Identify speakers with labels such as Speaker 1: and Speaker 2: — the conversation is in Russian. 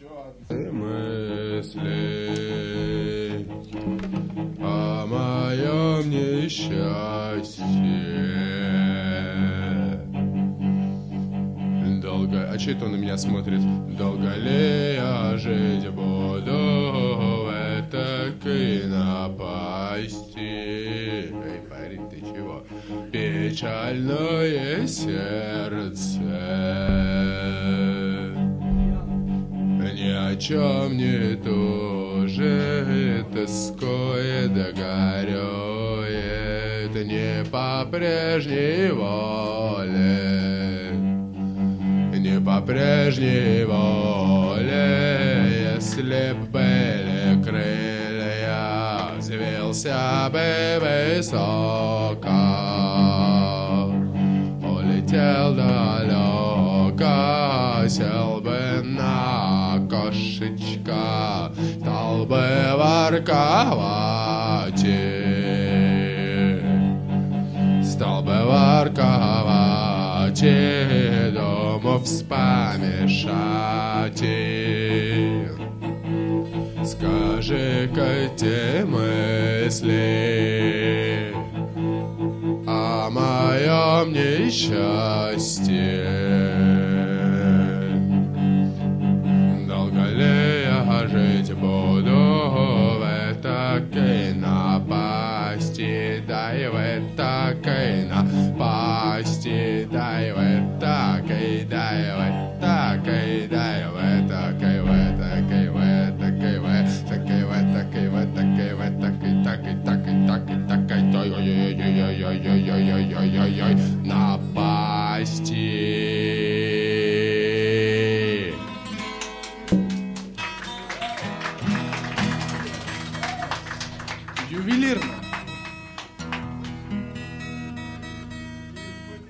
Speaker 1: мысли о моем несчастье. Долго... А че это он на меня смотрит? Долго ли я жить буду в этой напасти? Эй, парень, ты чего? Печальное сердце ни о чем не тужит, тоскует да горюет не по прежней воле, не по прежней воле. Если б были крылья, взвился бы высоко, улетел далеко, сел бы на кошечка, стал бы ворковать, стал бы ворковать, дому вспомешать. Скажи-ка те мысли о моем несчастье. Долго ли я жить буду в этой напасти? Дай в этой напасти, дай в этой, дай в этой, дай в этой, в этой, в этой, в этой, в этой, в этой, в этой, так и так и так и так и ой-ой-ой-ой-ой-ой-ой-ой-ой-ой напасти.
Speaker 2: Ювелирно.